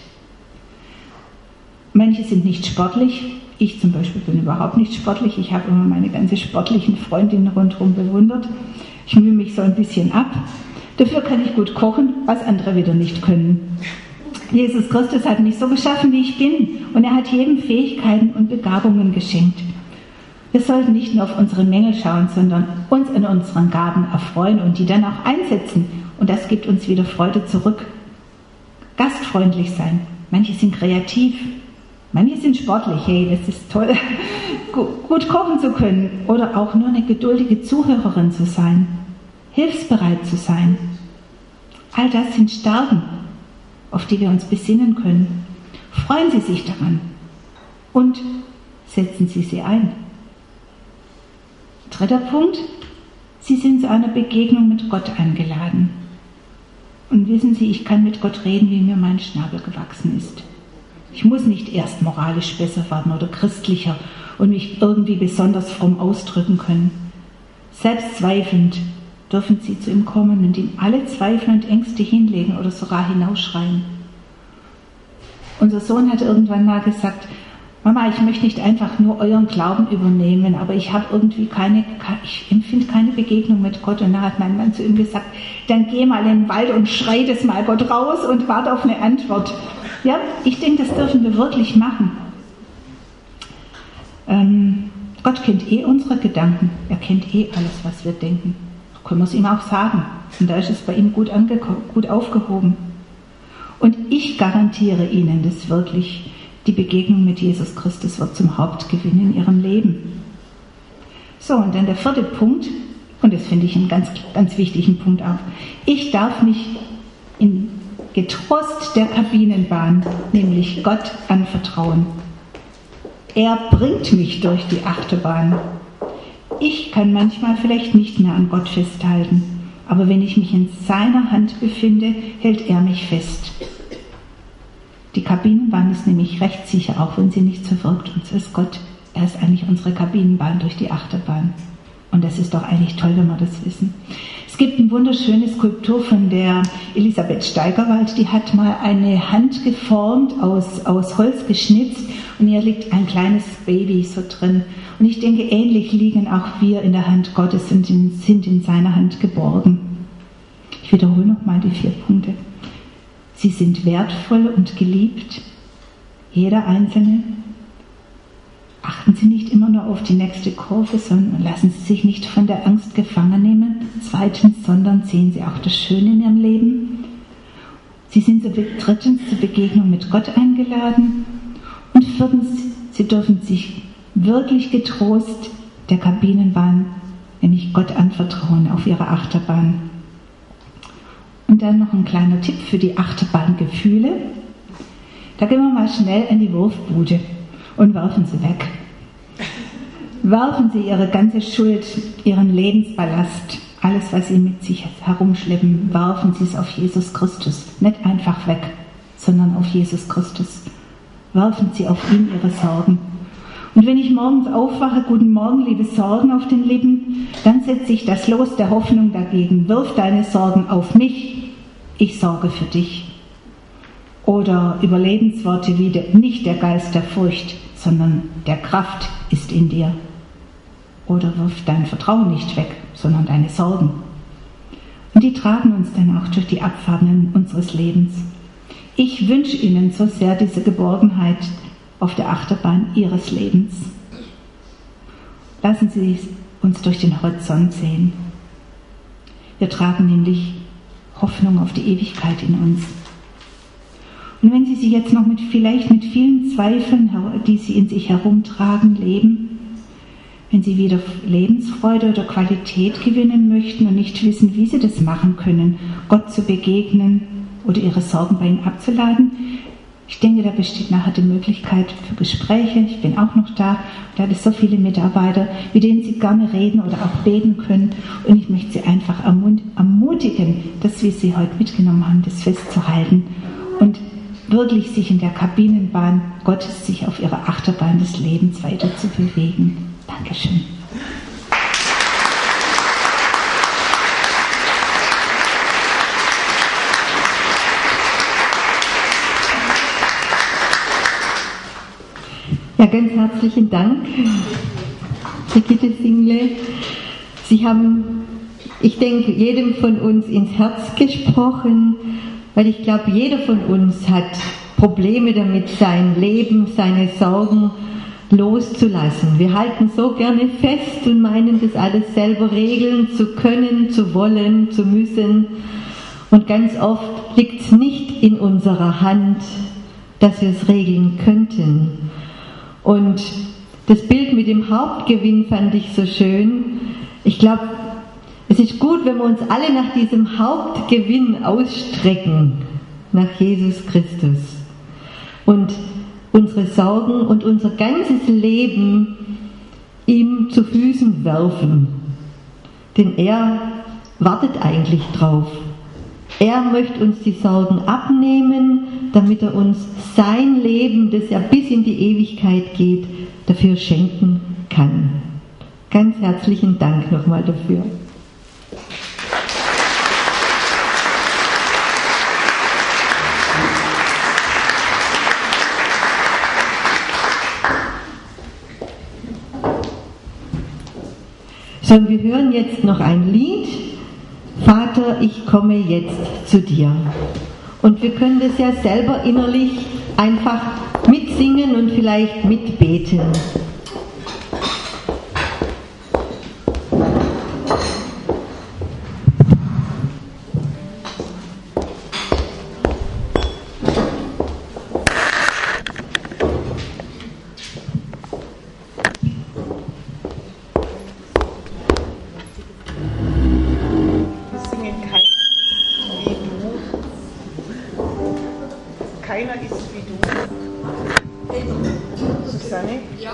Manche sind nicht sportlich. Ich zum Beispiel bin überhaupt nicht sportlich. Ich habe immer meine ganze sportlichen Freundinnen rundherum bewundert. Ich mühe mich so ein bisschen ab. Dafür kann ich gut kochen, was andere wieder nicht können. Jesus Christus hat mich so geschaffen, wie ich bin. Und er hat jedem Fähigkeiten und Begabungen geschenkt. Wir sollten nicht nur auf unsere Mängel schauen, sondern uns an unseren Gaben erfreuen und die dann auch einsetzen. Und das gibt uns wieder Freude zurück. Gastfreundlich sein. Manche sind kreativ. Manche sind sportlich, hey, das ist toll, gut kochen zu können oder auch nur eine geduldige Zuhörerin zu sein, hilfsbereit zu sein. All das sind Stärken, auf die wir uns besinnen können. Freuen Sie sich daran und setzen Sie sie ein. Dritter Punkt, Sie sind zu einer Begegnung mit Gott eingeladen. Und wissen Sie, ich kann mit Gott reden, wie mir mein Schnabel gewachsen ist. Ich muss nicht erst moralisch besser werden oder christlicher und mich irgendwie besonders fromm ausdrücken können. Selbstzweifelnd dürfen Sie zu ihm kommen und ihm alle Zweifel und Ängste hinlegen oder sogar hinausschreien. Unser Sohn hat irgendwann mal gesagt, Mama, ich möchte nicht einfach nur euren Glauben übernehmen, aber ich empfinde keine Begegnung mit Gott. Und da hat mein Mann zu ihm gesagt, dann geh mal in den Wald und schrei das mal Gott raus und warte auf eine Antwort. Ja, ich denke, das dürfen wir wirklich machen. Gott kennt unsere Gedanken. Er kennt alles, was wir denken. Da können wir es ihm auch sagen. Und da ist es bei ihm gut aufgehoben. Und ich garantiere Ihnen das wirklich. Die Begegnung mit Jesus Christus wird zum Hauptgewinn in Ihrem Leben. So, und dann der 4. Punkt, und das finde ich einen ganz, ganz wichtigen Punkt auch. Ich darf mich in Getrost der Kabinenbahn, nämlich Gott, anvertrauen. Er bringt mich durch die Achterbahn. Ich kann manchmal vielleicht nicht mehr an Gott festhalten, aber wenn ich mich in seiner Hand befinde, hält er mich fest. Die Kabinenbahn ist nämlich rechtssicher, auch wenn sie nicht so wirkt. Und so ist Gott, er ist eigentlich unsere Kabinenbahn durch die Achterbahn. Und das ist doch eigentlich toll, wenn wir das wissen. Es gibt eine wunderschöne Skulptur von der Elisabeth Steigerwald, die hat mal eine Hand geformt, aus Holz geschnitzt und hier liegt ein kleines Baby so drin. Und ich denke, ähnlich liegen auch wir in der Hand Gottes und sind in seiner Hand geborgen. Ich wiederhole nochmal die 4 Punkte. Sie sind wertvoll und geliebt, jeder Einzelne. Achten Sie nicht immer nur auf die nächste Kurve, sondern lassen Sie sich nicht von der Angst gefangen nehmen. 2. sondern sehen Sie auch das Schöne in Ihrem Leben. Sie sind 3. zur Begegnung mit Gott eingeladen. Und 4. Sie dürfen sich wirklich getrost der Kabinenbahn, nämlich Gott anvertrauen auf Ihrer Achterbahn. Und dann noch ein kleiner Tipp für die Achterbahngefühle. Da gehen wir mal schnell in die Wurfbude und werfen sie weg. Werfen Sie Ihre ganze Schuld, Ihren Lebensballast, alles, was Sie mit sich herumschleppen, werfen Sie es auf Jesus Christus. Nicht einfach weg, sondern auf Jesus Christus. Werfen Sie auf ihn Ihre Sorgen. Und wenn ich morgens aufwache, guten Morgen, liebe Sorgen auf den Lippen, dann setze ich das Los der Hoffnung dagegen. Wirf deine Sorgen auf mich. Ich sorge für dich. Oder Überlebensworte wie nicht der Geist der Furcht, sondern der Kraft ist in dir. Oder wirf dein Vertrauen nicht weg, sondern deine Sorgen. Und die tragen uns dann auch durch die Abfahrten unseres Lebens. Ich wünsche Ihnen so sehr diese Geborgenheit auf der Achterbahn Ihres Lebens. Lassen Sie uns durch den Horizont sehen. Wir tragen nämlich Hoffnung auf die Ewigkeit in uns. Und wenn Sie sich jetzt noch vielleicht mit vielen Zweifeln, die Sie in sich herumtragen, leben, wenn Sie wieder Lebensfreude oder Qualität gewinnen möchten und nicht wissen, wie Sie das machen können, Gott zu begegnen oder Ihre Sorgen bei ihm abzuladen, ich denke, da besteht nachher die Möglichkeit für Gespräche. Ich bin auch noch da. Da hat es so viele Mitarbeiter, mit denen Sie gerne reden oder auch beten können. Und ich möchte Sie einfach ermutigen, dass wir Sie heute mitgenommen haben, das festzuhalten und wirklich sich in der Kabinenbahn Gottes, sich auf Ihrer Achterbahn des Lebens weiter zu bewegen. Dankeschön. Ja, ganz herzlichen Dank, Brigitte Single. Sie haben, ich denke, jedem von uns ins Herz gesprochen, weil ich glaube, jeder von uns hat Probleme damit, sein Leben, seine Sorgen loszulassen. Wir halten so gerne fest und meinen, das alles selber regeln zu können, zu wollen, zu müssen. Und ganz oft liegt es nicht in unserer Hand, dass wir es regeln könnten. Und das Bild mit dem Hauptgewinn fand ich so schön. Ich glaube, es ist gut, wenn wir uns alle nach diesem Hauptgewinn ausstrecken, nach Jesus Christus. Und unsere Sorgen und unser ganzes Leben ihm zu Füßen werfen. Denn er wartet eigentlich drauf. Er möchte uns die Sorgen abnehmen, damit er uns sein Leben, das ja bis in die Ewigkeit geht, dafür schenken kann. Ganz herzlichen Dank nochmal dafür. So, und wir hören jetzt noch ein Lied, Vater, ich komme jetzt zu dir. Und wir können das ja selber innerlich einfach mitsingen und vielleicht mitbeten. Keiner ist wie du. Susanne? Ja.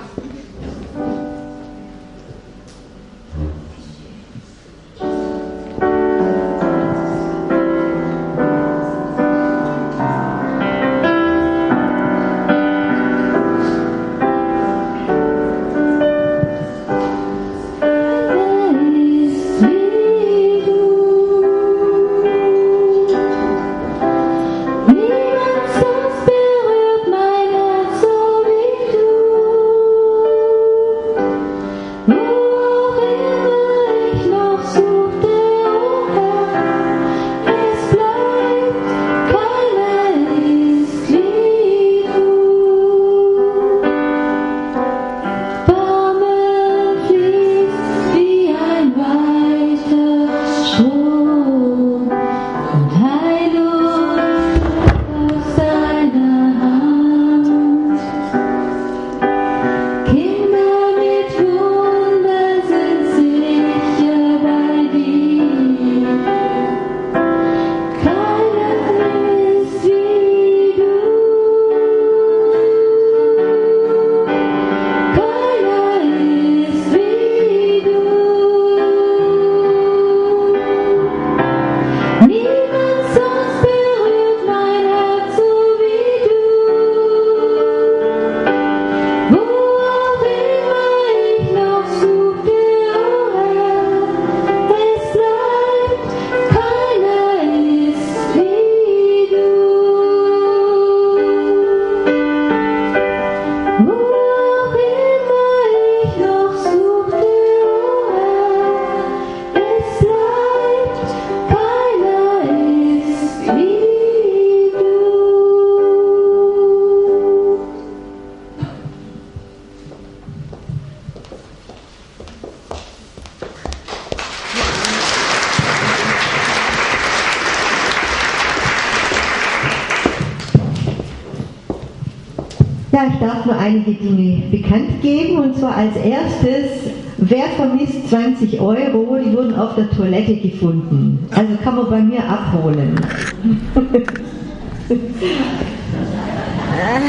Ja, ich darf nur einige Dinge bekannt geben, und zwar als erstes, wer vermisst 20 Euro, die wurden auf der Toilette gefunden. Also kann man bei mir abholen.